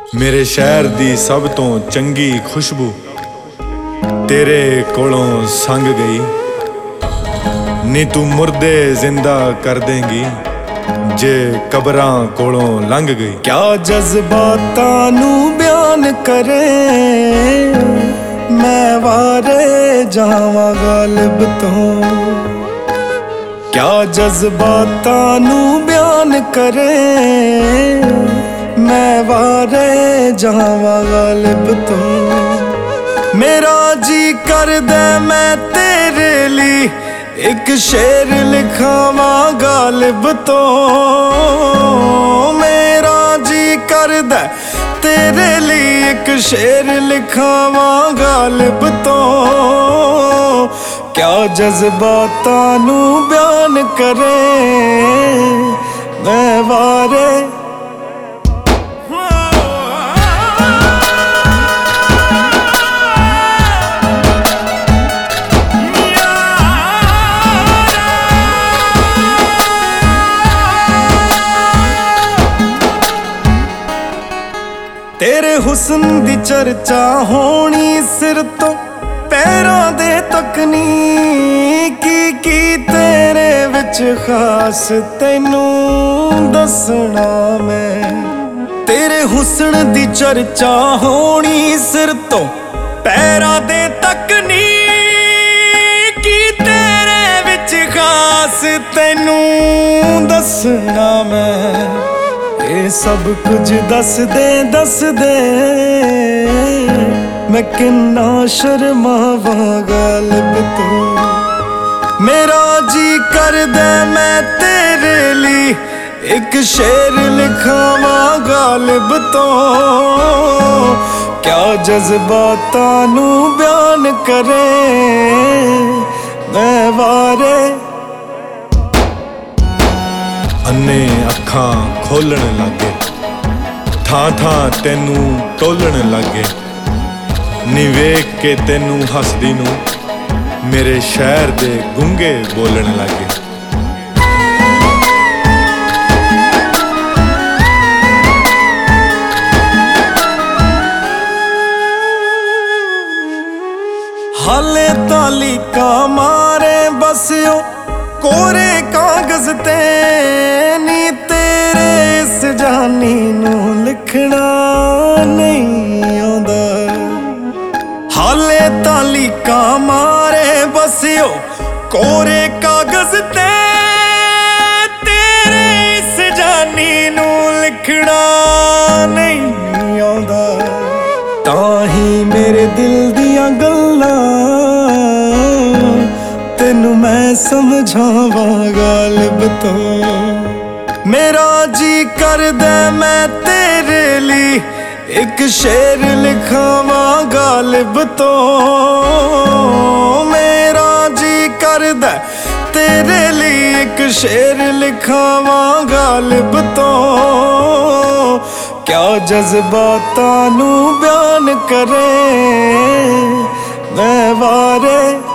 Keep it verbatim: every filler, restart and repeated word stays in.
मेरे शहर दी सब तो चंगी खुशबू तेरे कोलों संग गई। नी तू मुर्दे जिंदा कर देंगी जे कबरां कोलों लंघ गई। क्या जज्बातां नू बयान करे मैं वारे जावां गालिब तो। क्या जज्बातां नू बयान करे मैं वारे जावां गालिब तो। मेरा जी करदा मैं तेरे लिए एक शेर लिखावां गालिब तो। मेरा जी करदा तेरे लिए एक शेर लिखावां गालिब तो। क्या जज्बातां नू बयान करे मैं वारे। तेरे हुस्न दी चर्चा होनी सिर तो पैरां दे तक नी। की की तेरे विच खास तैनू दसना मैं। तेरे हुस्न दी चर्चा होनी सिर तो पैरां दे तक नी। की तेरे विच खास तैनू दसना मैं। ये सब कुछ दस दे दस दे मैं किन्ना शर्मावां गालिब तो। मेरा जी करदा मैं तेरे लिए एक शेर लिखावां गालिब तो। क्या जज्बातां नू बयान करे मैं वारे। अन्ने अखां खोलण लागे थां थां तेनू टोलण लागे। नी वेख के तेनू हसदी नू मेरे शहर दे गुंगे बोलण लागे। हाले तालिका मारे बसियो कोरे कागज ते। नी तेरे इस जानी नू लिखना नहीं आंदा। हाले तालिका मारे बसियो कोरे कागज ते। तेरे इस जानी नू लिखना नहीं आंदा। ताही मेरे दिल दियां गल्लां तेनू मैं समझावां गालिब तो। मेरा जी करदा मैं तेरे लिए एक शेर लिखावां गालिब तो। मेरा जी करदा तेरे लिए एक शेर लिखावां गालिब तो। क्या जज्बातां नू बयान करे मैं वारे।